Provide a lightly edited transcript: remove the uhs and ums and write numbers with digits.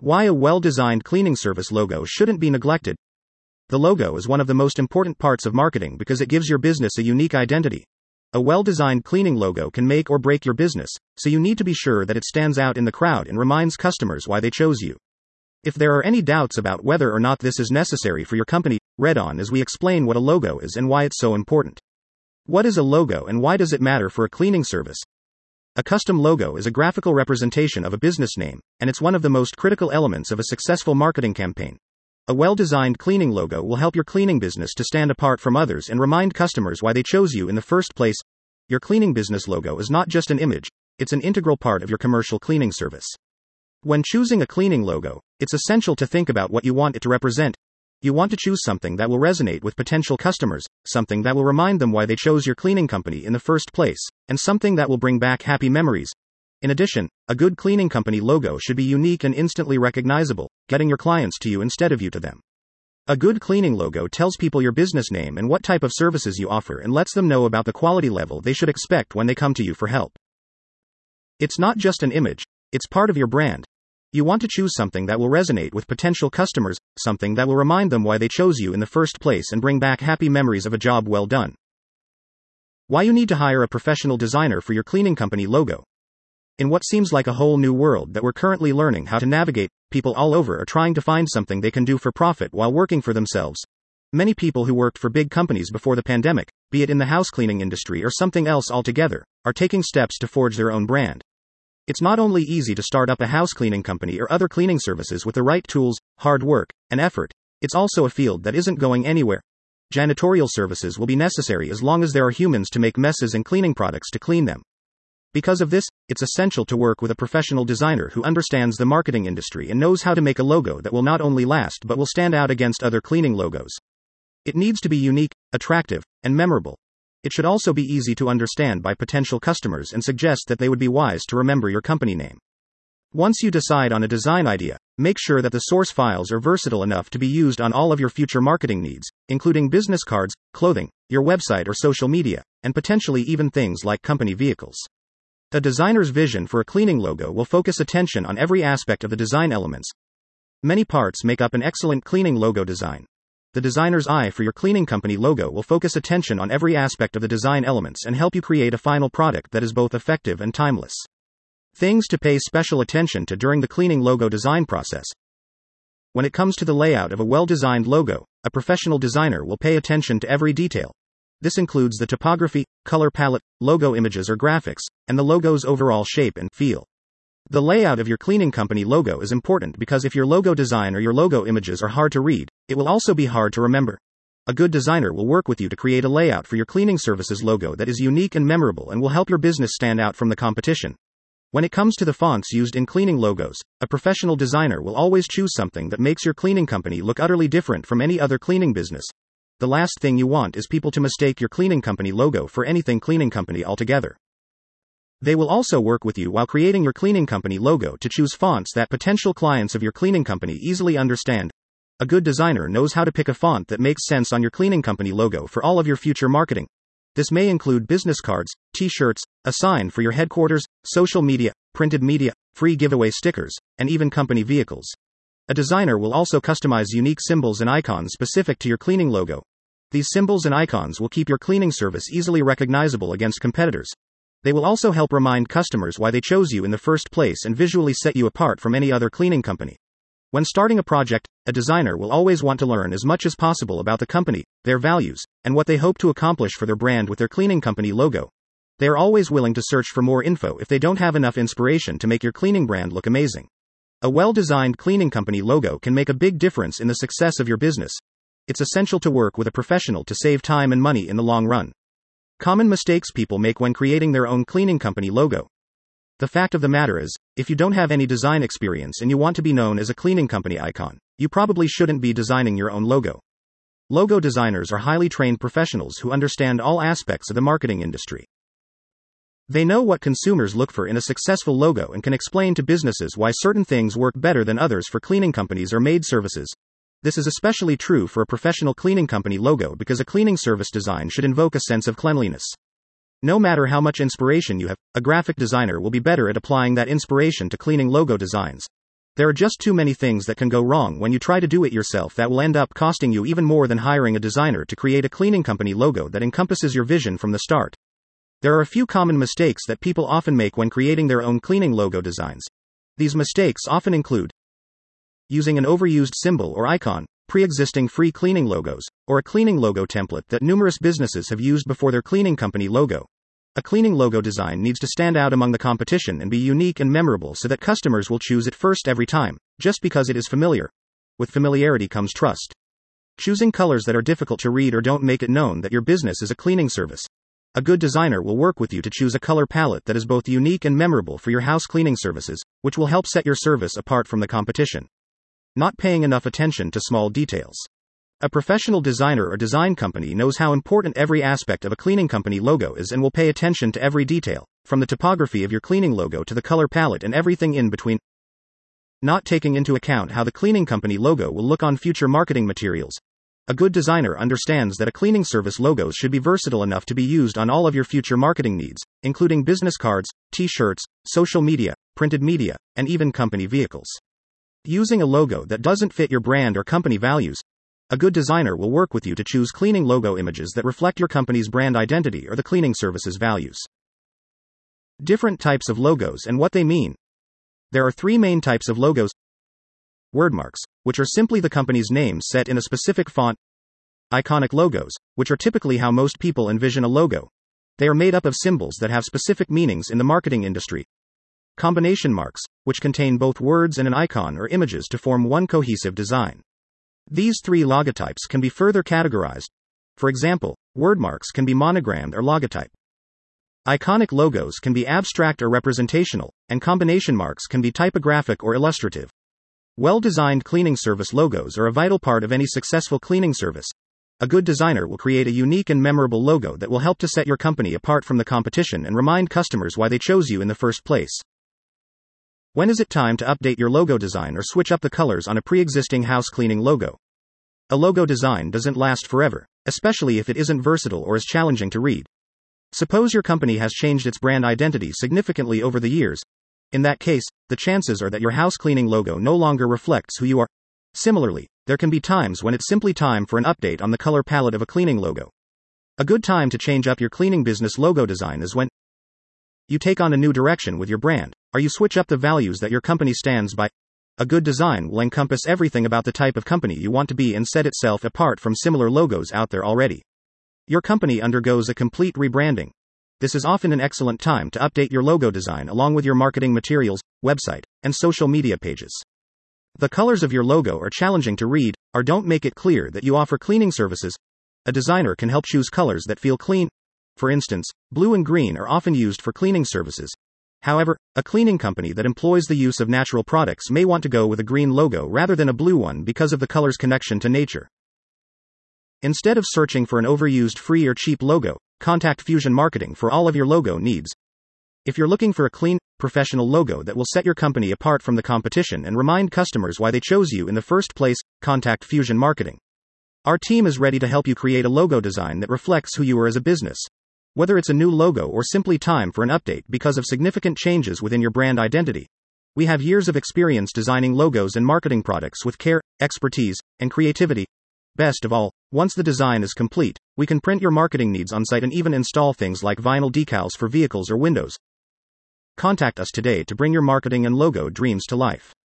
Why a well-designed cleaning service logo shouldn't be neglected. The logo is one of the most important parts of marketing because it gives your business a unique identity. A well-designed cleaning logo can make or break your business, so you need to be sure that it stands out in the crowd and reminds customers why they chose you. If there are any doubts about whether or not this is necessary for your company, read on as we explain what a logo is and why it's so important. What is a logo and why does it matter for a cleaning service? A custom logo is a graphical representation of a business name, and it's one of the most critical elements of a successful marketing campaign. A well-designed cleaning logo will help your cleaning business to stand apart from others and remind customers why they chose you in the first place. Your cleaning business logo is not just an image, it's an integral part of your commercial cleaning service. When choosing a cleaning logo, it's essential to think about what you want it to represent. You want to choose something that will resonate with potential customers, something that will remind them why they chose your cleaning company in the first place, and something that will bring back happy memories. In addition, a good cleaning company logo should be unique and instantly recognizable, getting your clients to you instead of you to them. A good cleaning logo tells people your business name and what type of services you offer and lets them know about the quality level they should expect when they come to you for help. It's not just an image, it's part of your brand. You want to choose something that will resonate with potential customers, something that will remind them why they chose you in the first place and bring back happy memories of a job well done. Why you need to hire a professional designer for your cleaning company logo. In what seems like a whole new world that we're currently learning how to navigate, people all over are trying to find something they can do for profit while working for themselves. Many people who worked for big companies before the pandemic, be it in the house cleaning industry or something else altogether, are taking steps to forge their own brand. It's not only easy to start up a house cleaning company or other cleaning services with the right tools, hard work, and effort, it's also a field that isn't going anywhere. Janitorial services will be necessary as long as there are humans to make messes and cleaning products to clean them. Because of this, it's essential to work with a professional designer who understands the marketing industry and knows how to make a logo that will not only last but will stand out against other cleaning logos. It needs to be unique, attractive, and memorable. It should also be easy to understand by potential customers and suggest that they would be wise to remember your company name. Once you decide on a design idea, make sure that the source files are versatile enough to be used on all of your future marketing needs, including business cards, clothing, your website or social media, and potentially even things like company vehicles. A designer's vision for a cleaning logo will focus attention on every aspect of the design elements. Many parts make up an excellent cleaning logo design. The designer's eye for your cleaning company logo will focus attention on every aspect of the design elements and help you create a final product that is both effective and timeless. Things to pay special attention to during the cleaning logo design process. When it comes to the layout of a well-designed logo, a professional designer will pay attention to every detail. This includes the typography, color palette, logo images or graphics, and the logo's overall shape and feel. The layout of your cleaning company logo is important because if your logo design or your logo images are hard to read, it will also be hard to remember. A good designer will work with you to create a layout for your cleaning services logo that is unique and memorable and will help your business stand out from the competition. When it comes to the fonts used in cleaning logos, a professional designer will always choose something that makes your cleaning company look utterly different from any other cleaning business. The last thing you want is people to mistake your cleaning company logo for anything cleaning company altogether. They will also work with you while creating your cleaning company logo to choose fonts that potential clients of your cleaning company easily understand. A good designer knows how to pick a font that makes sense on your cleaning company logo for all of your future marketing. This may include business cards, t-shirts, a sign for your headquarters, social media, printed media, free giveaway stickers, and even company vehicles. A designer will also customize unique symbols and icons specific to your cleaning logo. These symbols and icons will keep your cleaning service easily recognizable against competitors. They will also help remind customers why they chose you in the first place and visually set you apart from any other cleaning company. When starting a project, a designer will always want to learn as much as possible about the company, their values, and what they hope to accomplish for their brand with their cleaning company logo. They are always willing to search for more info if they don't have enough inspiration to make your cleaning brand look amazing. A well-designed cleaning company logo can make a big difference in the success of your business. It's essential to work with a professional to save time and money in the long run. Common mistakes people make when creating their own cleaning company logo. The fact of the matter is, if you don't have any design experience and you want to be known as a cleaning company icon, you probably shouldn't be designing your own logo. Logo designers are highly trained professionals who understand all aspects of the marketing industry. They know what consumers look for in a successful logo and can explain to businesses why certain things work better than others for cleaning companies or maid services. This is especially true for a professional cleaning company logo because a cleaning service design should invoke a sense of cleanliness. No matter how much inspiration you have, a graphic designer will be better at applying that inspiration to cleaning logo designs. There are just too many things that can go wrong when you try to do it yourself that will end up costing you even more than hiring a designer to create a cleaning company logo that encompasses your vision from the start. There are a few common mistakes that people often make when creating their own cleaning logo designs. These mistakes often include using an overused symbol or icon, pre-existing free cleaning logos, or a cleaning logo template that numerous businesses have used before their cleaning company logo. A cleaning logo design needs to stand out among the competition and be unique and memorable so that customers will choose it first every time, just because it is familiar. With familiarity comes trust. Choosing colors that are difficult to read or don't make it known that your business is a cleaning service. A good designer will work with you to choose a color palette that is both unique and memorable for your house cleaning services, which will help set your service apart from the competition. Not paying enough attention to small details. A professional designer or design company knows how important every aspect of a cleaning company logo is and will pay attention to every detail, from the typography of your cleaning logo to the color palette and everything in between. Not taking into account how the cleaning company logo will look on future marketing materials. A good designer understands that a cleaning service logo should be versatile enough to be used on all of your future marketing needs, including business cards, t-shirts, social media, printed media, and even company vehicles. Using a logo that doesn't fit your brand or company values. A good designer will work with you to choose cleaning logo images that reflect your company's brand identity or the cleaning service's values. Different types of logos and what they mean. There are three main types of logos. Wordmarks, which are simply the company's name set in a specific font. Iconic logos, which are typically how most people envision a logo. They are made up of symbols that have specific meanings in the marketing industry. Combination marks, which contain both words and an icon or images to form one cohesive design. These three logotypes can be further categorized. For example, wordmarks can be monogrammed or logotype. Iconic logos can be abstract or representational, and combination marks can be typographic or illustrative. Well-designed cleaning service logos are a vital part of any successful cleaning service. A good designer will create a unique and memorable logo that will help to set your company apart from the competition and remind customers why they chose you in the first place. When is it time to update your logo design or switch up the colors on a pre-existing house cleaning logo? A logo design doesn't last forever, especially if it isn't versatile or is challenging to read. Suppose your company has changed its brand identity significantly over the years. In that case, the chances are that your house cleaning logo no longer reflects who you are. Similarly, there can be times when it's simply time for an update on the color palette of a cleaning logo. A good time to change up your cleaning business logo design is when you take on a new direction with your brand, or you switch up the values that your company stands by. A good design will encompass everything about the type of company you want to be and set itself apart from similar logos out there already. Your company undergoes a complete rebranding. This is often an excellent time to update your logo design along with your marketing materials, website, and social media pages. The colors of your logo are challenging to read, or don't make it clear that you offer cleaning services. A designer can help choose colors that feel clean. For instance, blue and green are often used for cleaning services. However, a cleaning company that employs the use of natural products may want to go with a green logo rather than a blue one because of the color's connection to nature. Instead of searching for an overused free or cheap logo, contact Fusion Marketing for all of your logo needs. If you're looking for a clean, professional logo that will set your company apart from the competition and remind customers why they chose you in the first place, contact Fusion Marketing. Our team is ready to help you create a logo design that reflects who you are as a business. Whether it's a new logo or simply time for an update because of significant changes within your brand identity. We have years of experience designing logos and marketing products with care, expertise, and creativity. Best of all, once the design is complete, we can print your marketing needs on site and even install things like vinyl decals for vehicles or windows. Contact us today to bring your marketing and logo dreams to life.